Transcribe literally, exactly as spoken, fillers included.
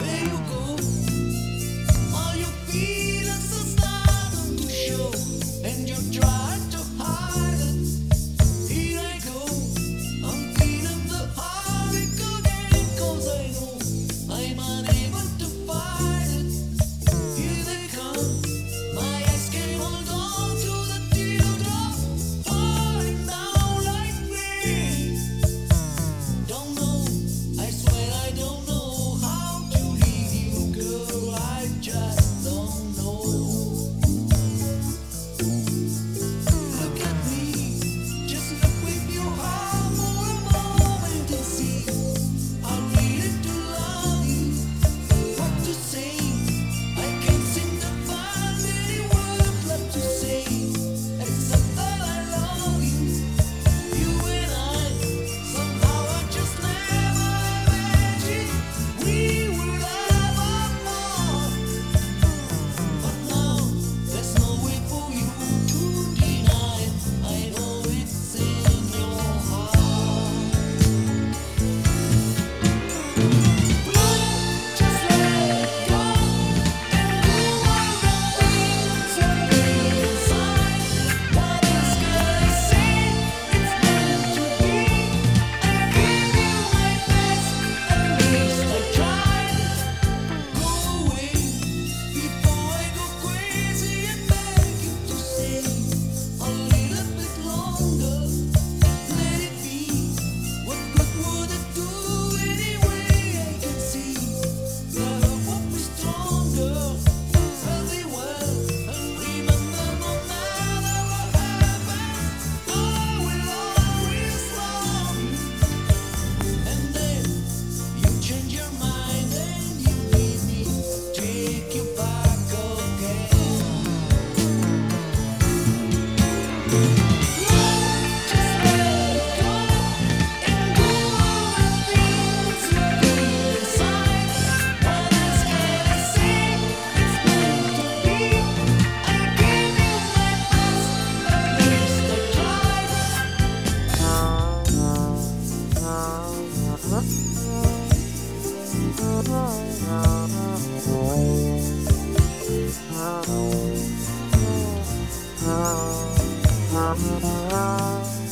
There you go. All your feelings are starting to show, and you try to hide it. Here I go. I'm feeling the heartache again, 'cause I know I'm unable to fight it. Here they come. My eyes can't hold on to the teardrop falling down like rain. Don't know, I swear I don't know how to leave you, girl. I just don't know. Look at me, just look with your heart for a moment and see. I needed to love you. What to say? I can't seem to find any words left to say, except that I love you. You and I, somehow I just never imagined we would ever part. But now there's no way for you to deny it. I know it's in your heart. Just let it go and do all the things you feel inside. What else can I say? It's meant to be. I gave you my best, at least I tried. Go away before I go crazy and beg you to stay a little bit longer. Let it be. What good would it do anyway? I can see that I won't be stronger. Very well, and remember, no matter what happens, I will always love you. And then you change your mind and you leave me, take you back again. Just let it go and do all the things you feel inside. What else can I say? It's meant to be. I gave you my best, at least I tried.